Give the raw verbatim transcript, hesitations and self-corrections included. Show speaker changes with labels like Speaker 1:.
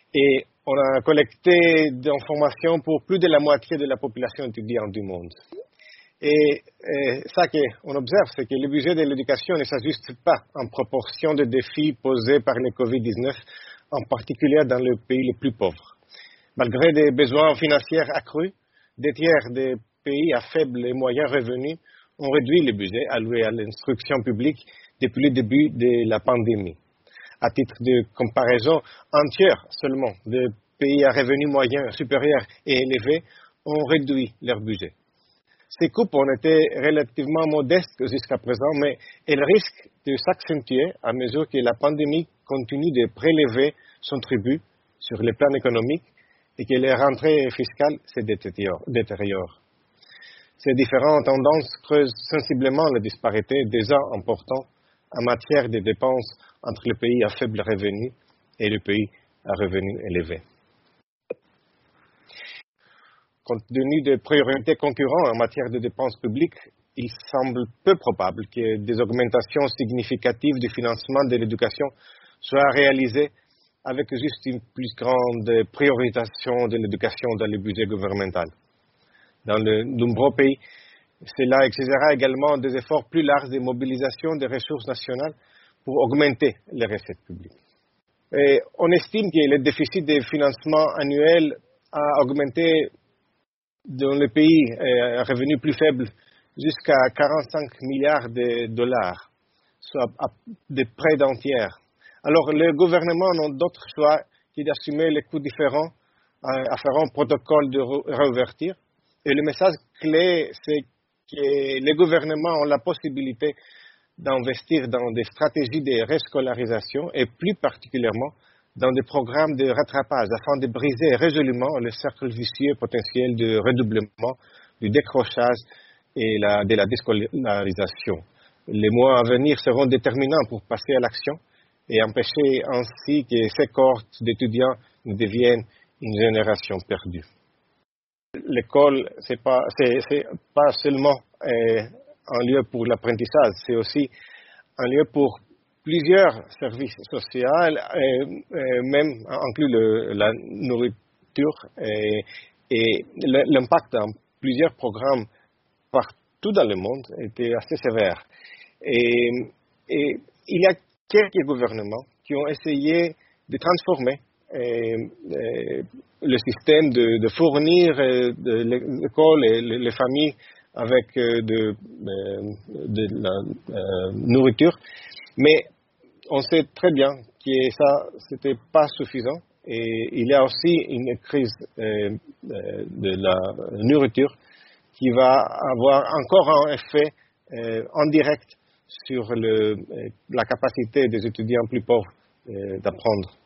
Speaker 1: Et on a collecté des informations pour plus de la moitié de la population étudiante du monde. Et, et ça qu'on observe, c'est que le budget de l'éducation ne s'ajuste pas en proportion des défis posés par le covid dix-neuf, en particulier dans les pays les plus pauvres. Malgré des besoins financiers accrus, des tiers des pays à faible et moyen revenus ont réduit le budget alloué à l'instruction publique depuis le début de la pandémie. À titre de comparaison, un tiers seulement des pays à revenus moyens supérieurs et élevés ont réduit leur budget. Ces coupes ont été relativement modestes jusqu'à présent, mais elles risquent de s'accentuer à mesure que la pandémie continue de prélever son tribut sur le plan économique et que les rentrées fiscales se détériorent. Ces différentes tendances creusent sensiblement les disparités déjà importantes en matière de dépenses entre les pays à faible revenu et les pays à revenus élevés. Compte tenu des priorités concurrentes en matière de dépenses publiques, il semble peu probable que des augmentations significatives du financement de l'éducation soient réalisées avec juste une plus grande priorisation de l'éducation dans le budget gouvernemental. Dans de nombreux pays, cela exigera également des efforts plus larges de mobilisation des ressources nationales pour augmenter les recettes publiques. Et on estime que le déficit de financement annuel a augmenté dans les pays à revenus plus faibles jusqu'à quarante-cinq milliards de dollars, soit de prêts d'un tiers. Alors, les gouvernements n'ont d'autre choix que d'assumer les coûts différents à faire un protocole de réouverture. Et le message clé, c'est que les gouvernements ont la possibilité d'investir dans des stratégies de rescolarisation et plus particulièrement dans des programmes de rattrapage afin de briser résolument le cercle vicieux potentiel de redoublement, du décrochage et la, de la déscolarisation. Les mois à venir seront déterminants pour passer à l'action et empêcher ainsi que ces cohortes d'étudiants ne deviennent une génération perdue. L'école, c'est pas, c'est, c'est pas seulement euh, un lieu pour l'apprentissage, c'est aussi un lieu pour plusieurs services sociaux, et, et même inclus le, la nourriture et, et l'impact dans plusieurs programmes partout dans le monde était assez sévère. Et, et il y a quelques gouvernements qui ont essayé de transformer et, et le système de, de fournir de l'école et les familles avec de, de, de la euh, nourriture, mais on sait très bien que ça c'était pas suffisant et il y a aussi une crise euh, de la nourriture qui va avoir encore un effet euh, indirect sur le, la capacité des étudiants plus pauvres euh, d'apprendre.